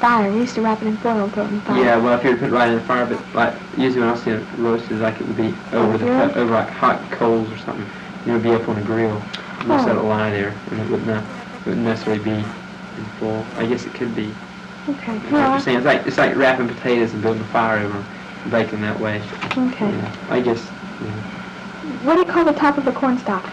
fire. We used to wrap it in foil and throw it in the fire. Yeah, well, if you were to put it right in the fire, but like usually when I see it roasted, like it would be over like hot coals or something. It would be up on a grill. And just let it lie there, and it wouldn't necessarily be in full. I guess it could be. Okay. What you're saying, it's like wrapping potatoes and building a fire over them, and baking that way. Okay. Yeah, I guess. Yeah. What do you call the top of the cornstalk?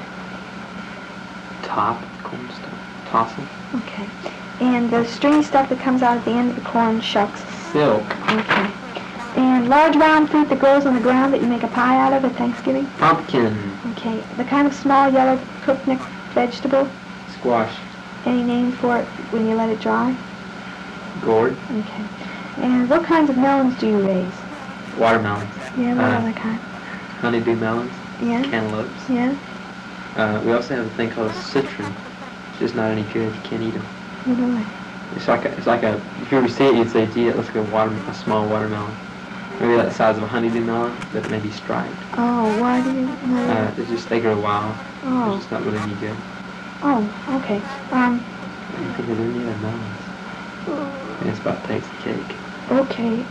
Top cornstalk, tassel. Okay. And the stringy stuff that comes out at the end of the corn shucks. Silk. Okay. And large round fruit that grows on the ground that you make a pie out of at Thanksgiving? Pumpkin. Okay. The kind of small yellow cooked vegetable? Squash. Any name for it when you let it dry? Gourd. Okay. And what kinds of melons do you raise? Watermelons. Yeah, what other kind? Honeydew melons. Yeah. Cantaloupes. Yeah. We also have a thing called a citron. It's just not any good. You can't eat them. Really? It's like a. If you ever see it, you'd say, "Gee, it looks like a small watermelon." Maybe like the size of a honeydew melon, but maybe striped. Oh, why do you? They grow wild. Oh. They're just not really any good. Oh, okay. I don't think there's any other melons. And it's about takes the cake. Okay.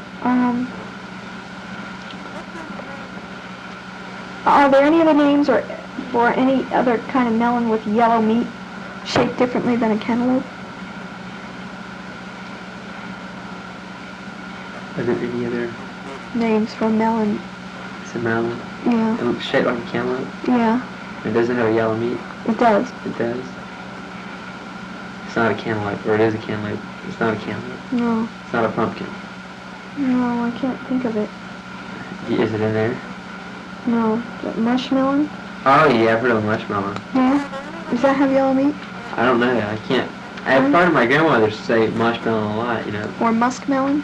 Are there any other names or for any other kind of melon with yellow meat shaped differently than a cantaloupe? Are there any other Names for melon? It's a melon. Yeah. It looks shaped like a cantaloupe. Yeah. It doesn't have a yellow meat. It does. It does. It's not a cantaloupe, or it is a cantaloupe. It's not a cantaloupe. No. It's not a pumpkin. No, I can't think of it. Is it in there? No. Is it mushmelon? Oh yeah, I've heard of mushmelon. Yeah. Does that have yellow meat? I don't know. I can't. I've heard my grandmother say mushmelon a lot. You know. Or muskmelon?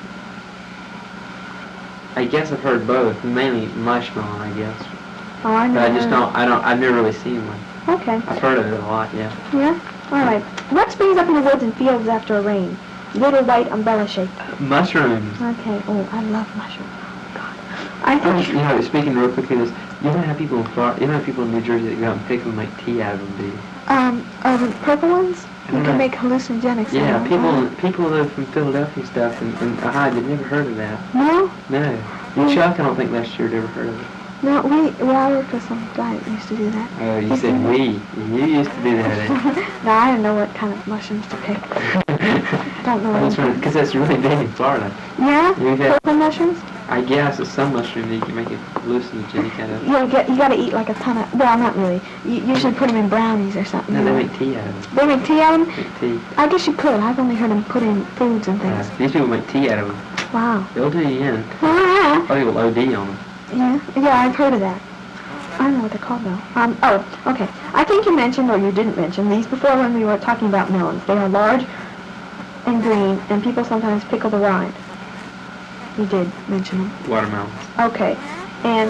I guess I've heard both. Mainly mushmelon, I guess. Oh, I know. But I just don't. I've never really seen one. Okay. I've heard of it a lot. Yeah. Yeah? All right. What springs up in the woods and fields after a rain? Little white umbrella shape. Mushrooms. Okay. Oh, I love mushrooms. Oh, God. I think... You know, speaking real quickly of this, you don't have people in Florida, you don't have people in New Jersey that go out and pick them and make tea out of them, do you? The purple ones? You know. can make hallucinogenics. Yeah, people live from Philadelphia and stuff, and Ohio, they've never heard of that. No? No. You Chuck, I don't think last year had ever heard of it. No, I worked with some guy that used to do that. Oh, you said we. You used to do that, eh? No, I didn't know what kind of mushrooms to pick. Don't know. Because that's really big in Florida. Yeah? You've had, purple mushrooms? I guess it's some mushroom that you can make it hallucinogenic out of. You gotta eat like a ton of, well, not really. You usually put them in brownies or something. No, they make tea out of them. They make tea out of them? Make tea. I guess you could. I've only heard them put in foods and things. These people make tea out of them. Wow. They'll do you in. Ah. A lot of people OD on them. Yeah, I've heard of that. I don't know what they're called though. Okay. I think you mentioned, or you didn't mention, these before when we were talking about melons. They are large and green, and people sometimes pickle the rind. You did mention them. Watermelons. Okay. And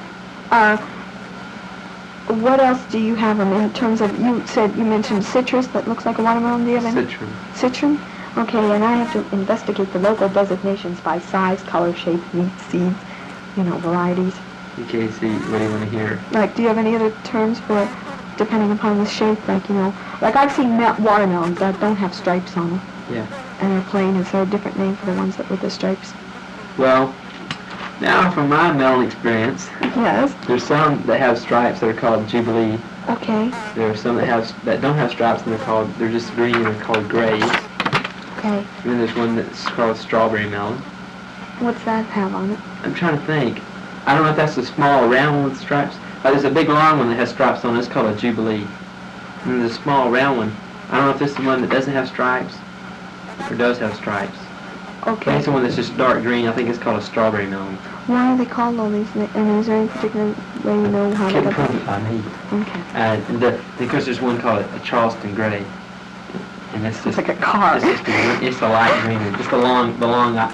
what else do you have them in terms of, you mentioned citrus that looks like a watermelon. Do you have any? Citron. Citron? Okay, and I have to investigate the local designations by size, color, shape, meat, seeds, varieties. Okay, so what do you want to hear? Like, do you have any other terms for, depending upon the shape, like I've seen watermelons that don't have stripes on them. Yeah. And they're plain. Is there a different name for the ones with the stripes? Well, now from my melon experience, yes. There's some that have stripes that are called Jubilee. Okay. There are some that don't have stripes and they're just green and they're called grays. Okay. And then there's one that's called strawberry melon. What's that have on it? I'm trying to think. I don't know if that's the small round one with stripes. There's a big long one that has stripes on it. It's called a Jubilee. And there's a small round one. I don't know if this is the one that doesn't have stripes or does have stripes. Okay. I think it's the one that's just dark green. I think it's called a strawberry melon. Why are they called all these? And is there any particular way you know how to Couldn't put it by me. Okay. Because there's one called a Charleston Gray. And it's just like a car. It's a light green. Just the long